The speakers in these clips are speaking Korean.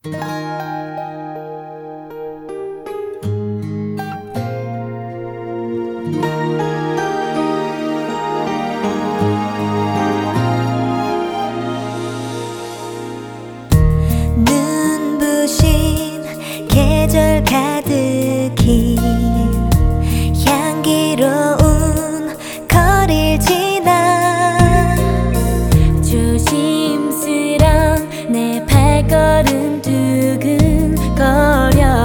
눈부신 계절 가득히 향기로운 거리를 지나 조심스런 내 발걸음 두근거려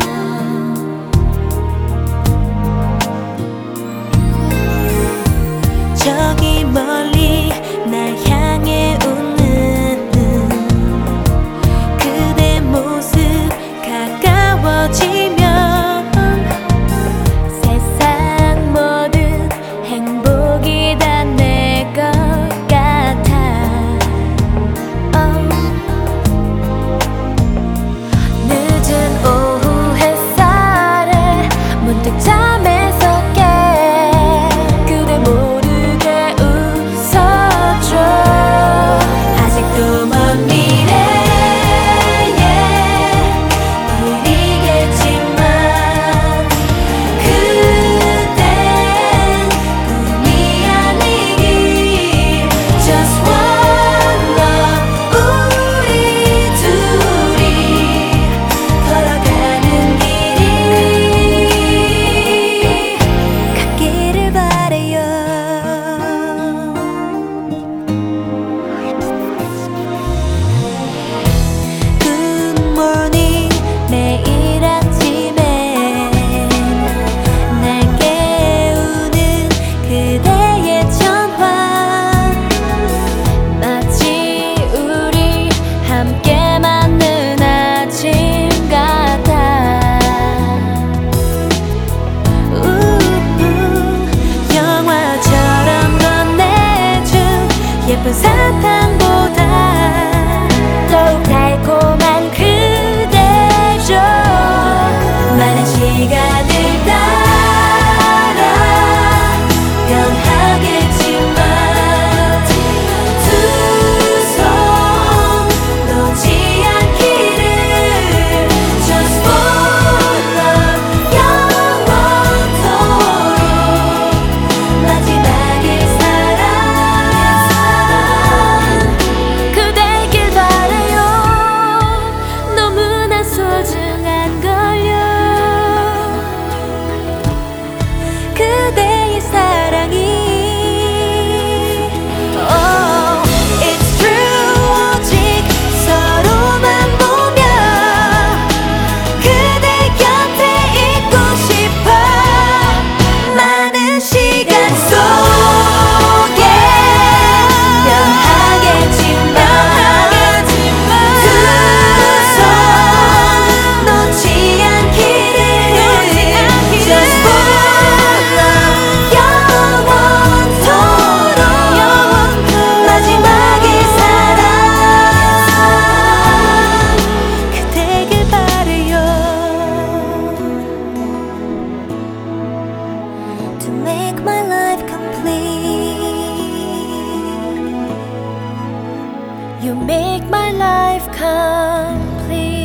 저기 멀리 날 향해 웃는 그대 모습 가까워지면 세상 모든 행복이 다 내 것 같아. 늦은 오후 햇살에 문득 잠에서 깨 그대 모르게 웃어줘. 아직도 먼 미래에 그리겠지만 그댄 꿈이 아니길. Just one love 우리 둘이 걸어가는 길이 같기를 바래요. Good morning 매일 아침에 날 깨우는 그대의 전화 마치 우리 함께 맞는 아침 같아. 영화처럼 건네준 예쁜 사탕보다 더욱 달콤한 그대죠. 많은 시간을 따라 변하겠지만 두 손 놓지 않기를. Just for love 영원토록 마지막일 사랑 그대길 바래요. 너무나 소중한 걸요. 그대의 사랑이 Oh, it's true. 오직 서로만 보며 그대 곁에 있고 싶어. 많은 시간 속에 변하겠지만 두 손 놓지 않기를. Just for love 영원토록 마지막일 사랑 그대길 바래요. To make my life complete You make my life complete.